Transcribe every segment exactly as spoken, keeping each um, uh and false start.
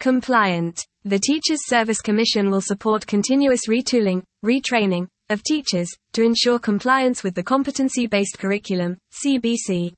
Compliant. The Teachers Service Commission will support continuous retooling, retraining, of teachers, to ensure compliance with the Competency-Based Curriculum, C B C.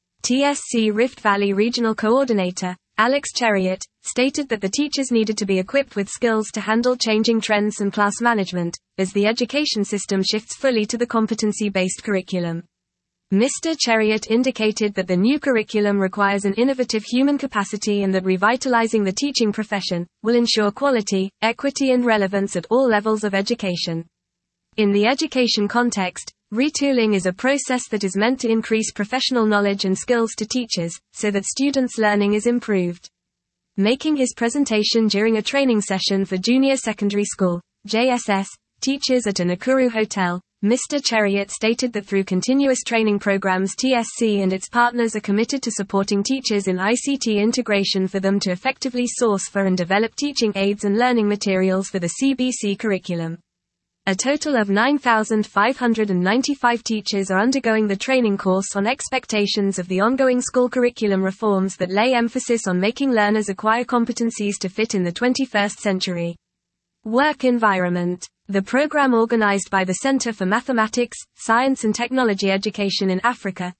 T S C Rift Valley Regional Coordinator, Alex Cheriot, stated that the teachers needed to be equipped with skills to handle changing trends and class management, as the education system shifts fully to the competency-based curriculum. Mister Cheriot indicated that the new curriculum requires an innovative human capacity and that revitalizing the teaching profession will ensure quality, equity and relevance at all levels of education. In the education context, retooling is a process that is meant to increase professional knowledge and skills to teachers, so that students' learning is improved. Making his presentation during a training session for Junior Secondary School, J S S, teachers at a Nakuru hotel, Mister Cheriot stated that through continuous training programs T S C and its partners are committed to supporting teachers in I C T integration for them to effectively source for and develop teaching aids and learning materials for the C B C curriculum. A total of nine thousand five hundred ninety-five teachers are undergoing the training course on expectations of the ongoing school curriculum reforms that lay emphasis on making learners acquire competencies to fit in the twenty-first century. Work environment. The program organized by the Center for Mathematics, Science and Technology Education in Africa,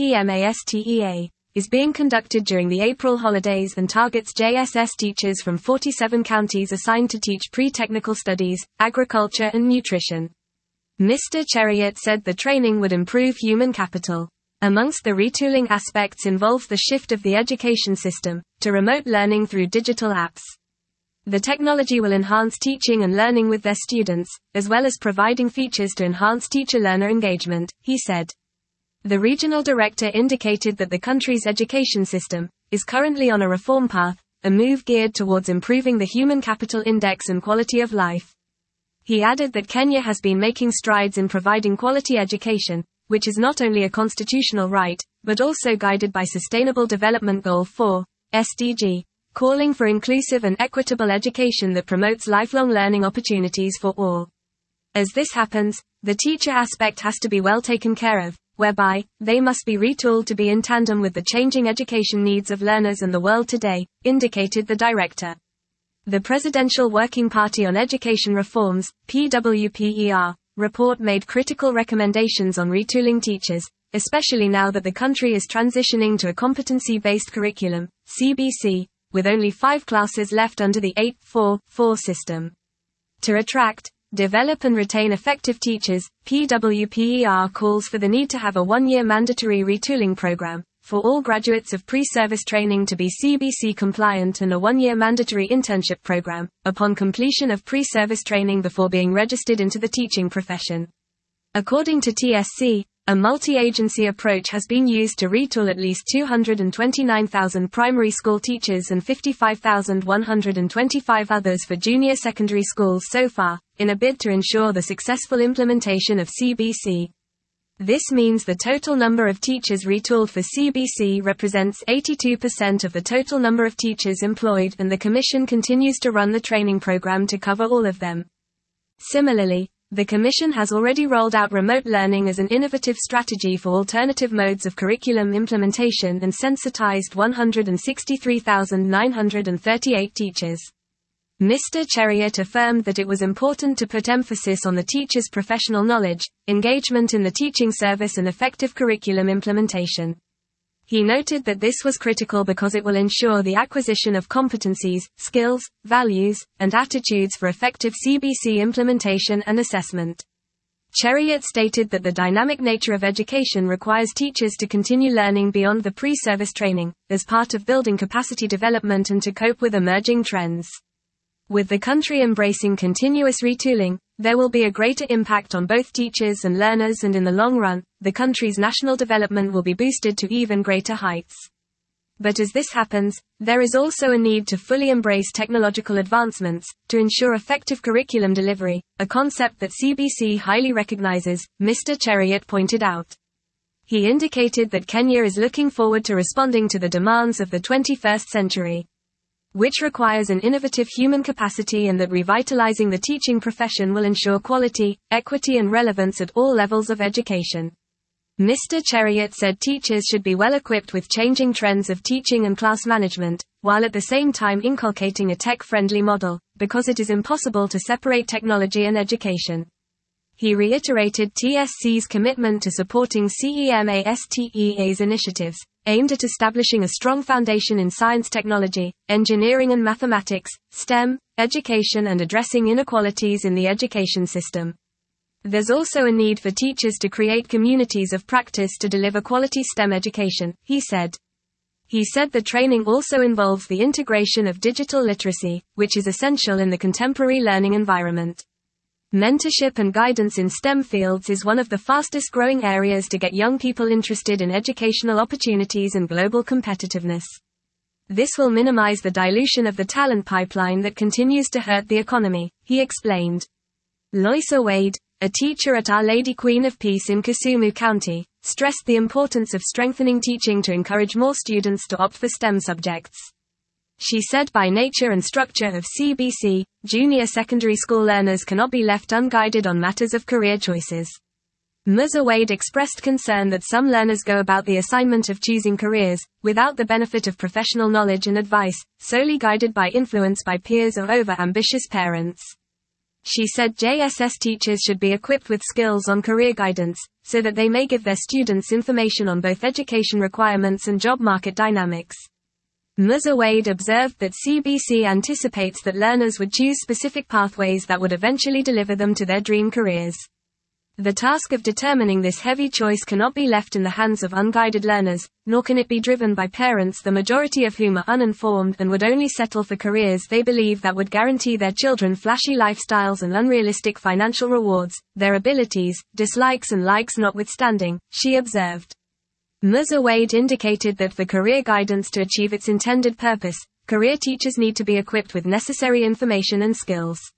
CEMASTEA, is being conducted during the April holidays and targets J S S teachers from forty-seven counties assigned to teach pre-technical studies, agriculture and nutrition. Mister Cheriot said the training would improve human capital. Amongst the retooling aspects involves the shift of the education system to remote learning through digital apps. The technology will enhance teaching and learning with their students, as well as providing features to enhance teacher-learner engagement, he said. The regional director indicated that the country's education system is currently on a reform path, a move geared towards improving the human capital index and quality of life. He added that Kenya has been making strides in providing quality education, which is not only a constitutional right, but also guided by Sustainable Development Goal four, S D G. Calling for inclusive and equitable education that promotes lifelong learning opportunities for all. As this happens, the teacher aspect has to be well taken care of, whereby, they must be retooled to be in tandem with the changing education needs of learners and the world today, indicated the director. The Presidential Working Party on Education Reforms, P W P E R, report made critical recommendations on retooling teachers, especially now that the country is transitioning to a competency-based curriculum, C B C, with only five classes left under the eight four four system. To attract, develop and retain effective teachers, P W P E R calls for the need to have a one-year mandatory retooling program for all graduates of pre-service training to be C B C compliant and a one-year mandatory internship program upon completion of pre-service training before being registered into the teaching profession. According to T S C, a multi-agency approach has been used to retool at least two hundred twenty-nine thousand primary school teachers and fifty-five thousand one hundred twenty-five others for junior secondary schools so far, in a bid to ensure the successful implementation of C B C. This means the total number of teachers retooled for C B C represents eighty-two percent of the total number of teachers employed, and the Commission continues to run the training program to cover all of them. Similarly, the Commission has already rolled out remote learning as an innovative strategy for alternative modes of curriculum implementation and sensitized one hundred sixty-three thousand nine hundred thirty-eight teachers. Mister Cheriot affirmed that it was important to put emphasis on the teacher's professional knowledge, engagement in the teaching service and effective curriculum implementation. He noted that this was critical because it will ensure the acquisition of competencies, skills, values, and attitudes for effective C B C implementation and assessment. Cheriot stated that the dynamic nature of education requires teachers to continue learning beyond the pre-service training, as part of building capacity development and to cope with emerging trends. With the country embracing continuous retooling, there will be a greater impact on both teachers and learners, and in the long run, the country's national development will be boosted to even greater heights. But as this happens, there is also a need to fully embrace technological advancements, to ensure effective curriculum delivery, a concept that C B C highly recognizes, Mister Cheriot pointed out. He indicated that Kenya is looking forward to responding to the demands of the twenty-first century, which requires an innovative human capacity, and that revitalizing the teaching profession will ensure quality, equity and relevance at all levels of education. Mister Cheriot said teachers should be well equipped with changing trends of teaching and class management, while at the same time inculcating a tech-friendly model, because it is impossible to separate technology and education. He reiterated T S C's commitment to supporting CEMASTEA's initiatives, aimed at establishing a strong foundation in science, technology, engineering and mathematics, STEM, education and addressing inequalities in the education system. There's also a need for teachers to create communities of practice to deliver quality STEM education, he said. He said the training also involves the integration of digital literacy, which is essential in the contemporary learning environment. Mentorship and guidance in STEM fields is one of the fastest growing areas to get young people interested in educational opportunities and global competitiveness. This will minimize the dilution of the talent pipeline that continues to hurt the economy, he explained. Loisa Wade, a teacher at Our Lady Queen of Peace in Kisumu County, stressed the importance of strengthening teaching to encourage more students to opt for STEM subjects. She said by nature and structure of C B C, junior secondary school learners cannot be left unguided on matters of career choices. Musa Wade expressed concern that some learners go about the assignment of choosing careers, without the benefit of professional knowledge and advice, solely guided by influence by peers or over-ambitious parents. She said J S S teachers should be equipped with skills on career guidance, so that they may give their students information on both education requirements and job market dynamics. Musa Wade observed that C B C anticipates that learners would choose specific pathways that would eventually deliver them to their dream careers. The task of determining this heavy choice cannot be left in the hands of unguided learners, nor can it be driven by parents, the majority of whom are uninformed and would only settle for careers they believe that would guarantee their children flashy lifestyles and unrealistic financial rewards, their abilities, dislikes and likes notwithstanding, she observed. Musa Wade indicated that for career guidance to achieve its intended purpose, career teachers need to be equipped with necessary information and skills.